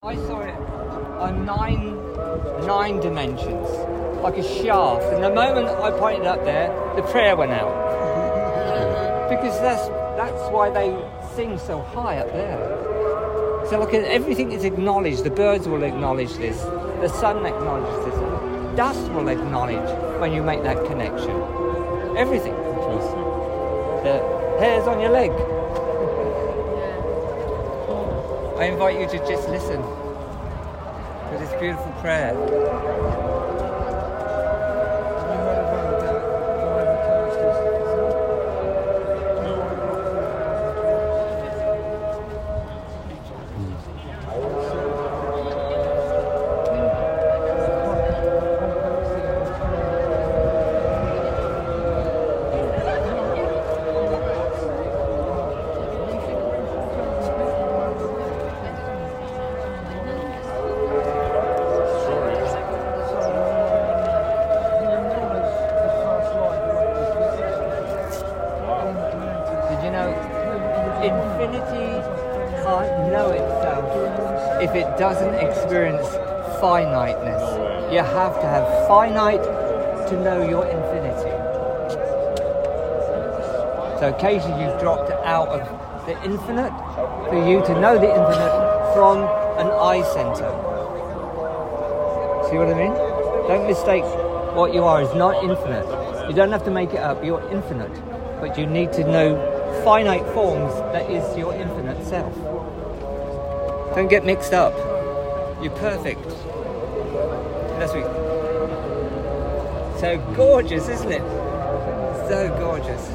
I saw it on nine dimensions, like a shaft. And the moment I pointed up there, the prayer went out. Because that's why they sing so high up there. So look, everything is acknowledged. The birds will acknowledge this. The sun acknowledges this. Dust will acknowledge when you make that connection. Everything. The hairs on your leg. I invite you to just listen to this beautiful prayer. If it doesn't experience finiteness, you have to have finite to know your infinity. So occasionally you've dropped out of the infinite for you to know the infinite from an eye center. See what I mean? Don't mistake what you are is not infinite. You don't have to make it up, you're infinite. But you need to know finite forms that is your infinite self. Don't get mixed up. You're perfect. That's sweet. So gorgeous, isn't it? So gorgeous.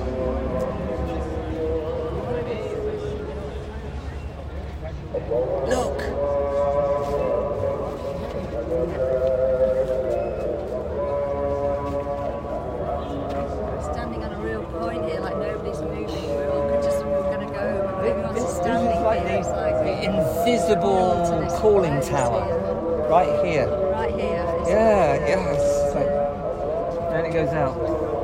Look. We're standing on a real point here, like nobody's moving. We're going to go. Everyone's standing here. It's like the invisible calling tower. Right here. Right here. Yeah, it's like, then it goes out.